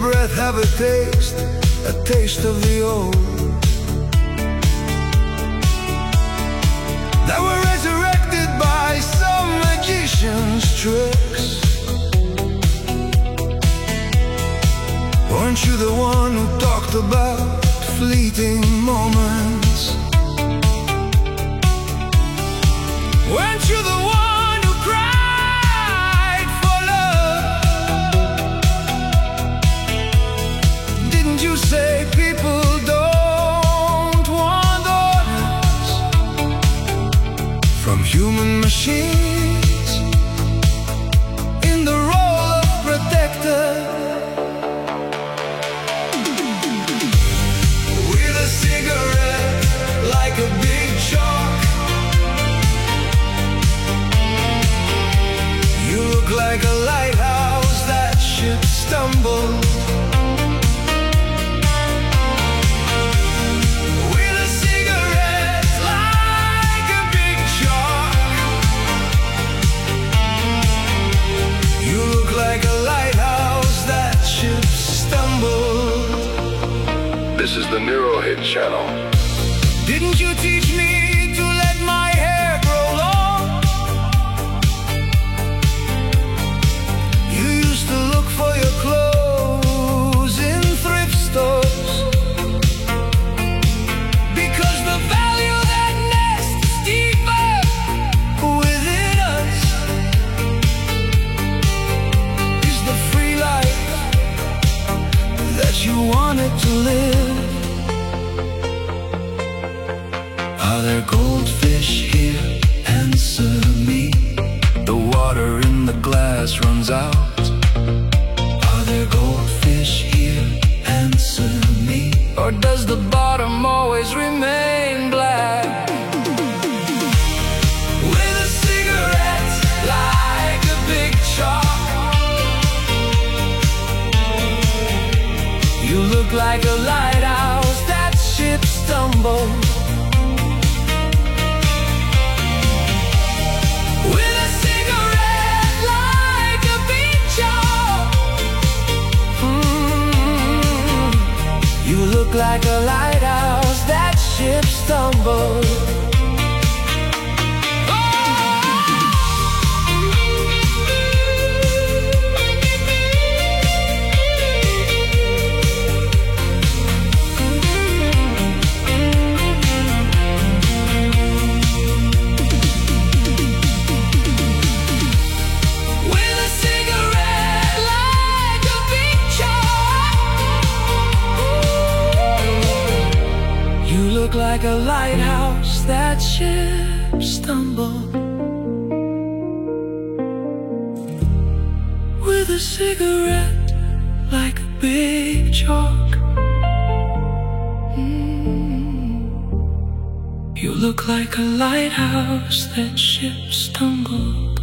breath have a taste of the old, that were resurrected by some magician's tricks. Weren't you the one who talked about fleeting moments? Weren't you the one who cried for love? Didn't you say people don't want orders from human machines in the role of protector? With a cigarette like a big chalk, you look like a lighthouse that should stumble. With a cigarette like a big chalk, you look like a lighthouse that should stumble. This is the Neurohit channel. Didn't you teach me to let my hair grow long? You used to look for your clothes in thrift stores, because the value of that nest is deeper within us, is the free life that you wanted to live. Are there goldfish here? Answer me. The water in the glass runs out. Are there goldfish here? Answer me. Or does the bottom always remain black? With a cigarette like a big chalk, you look like a lighthouse that ships stumble. You look like a lighthouse that ships stumble. Look like a lighthouse that ships stumble. With a cigarette like a big chalk, you look like a lighthouse that ships stumble.